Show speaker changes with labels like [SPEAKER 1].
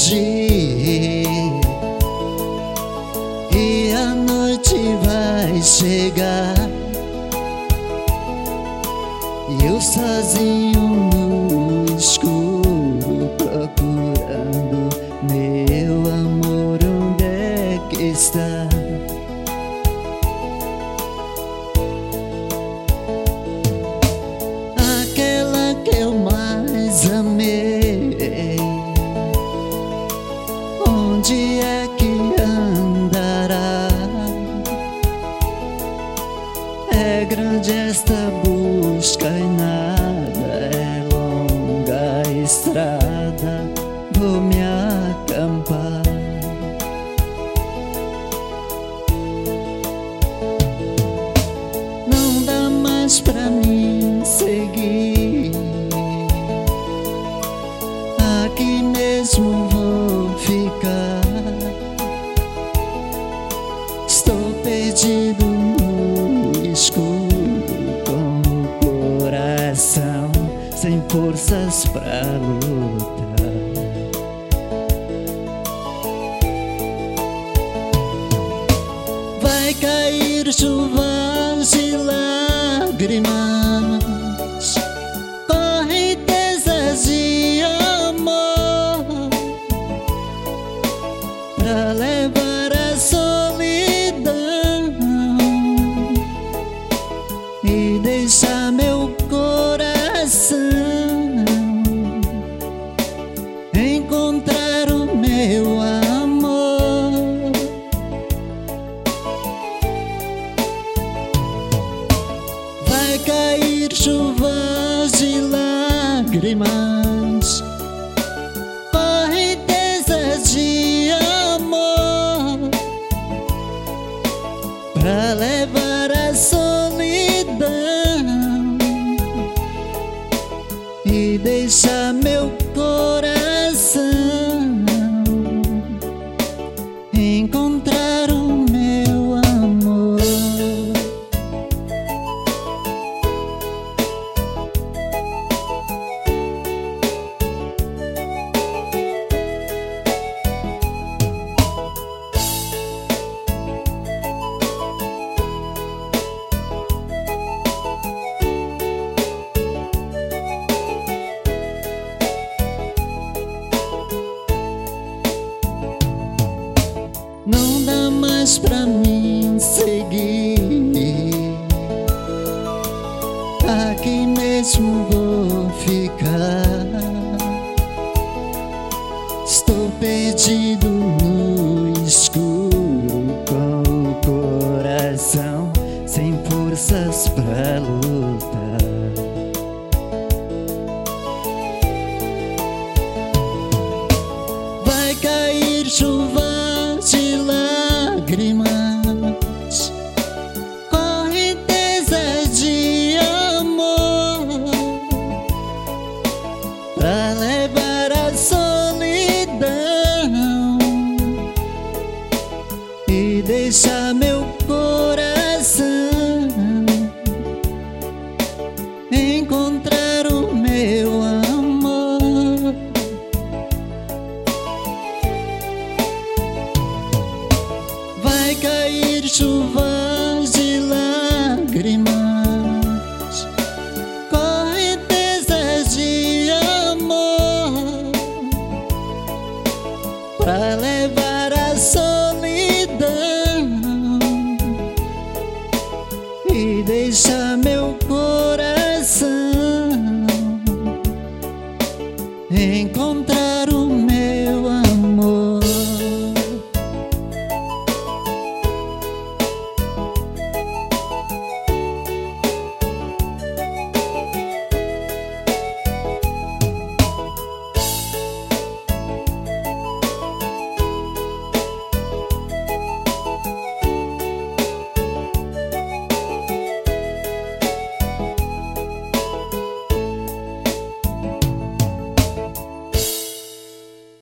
[SPEAKER 1] hoje e a noite vai chegar e eu sozinho no escuro procurando meu amor, onde é que está? Aquela que eu mais amei, onde é que andará? É grande esta busca e nada, é longa a estrada, vou me acampar. Não dá mais pra mim seguir, aqui mesmo vou ficar. Estou perdido no escuro, com o coração sem forças pra lutar. Vai cair chuvas de lágrimas, correntezas de amor, pra levar a solidão e deixar meu coração encontrar o meu amor. Vai cair chuvas de lágrimas, correntezas de amor, pra levar a solidão e deixar meu coração encontrar o meu amor. Não dá mais pra mim seguir, aqui mesmo vou ficar. Estou perdido no escuro, com o coração sem forças pra lutar. Vai cair chuvas de lágrimas, correntezas de amor, pra levar a solidão e deixar meu coração encontrar o meu amor. Vai cair chuvas de lágrimas, correntezas de amor, pra levar a solidão e deixar meu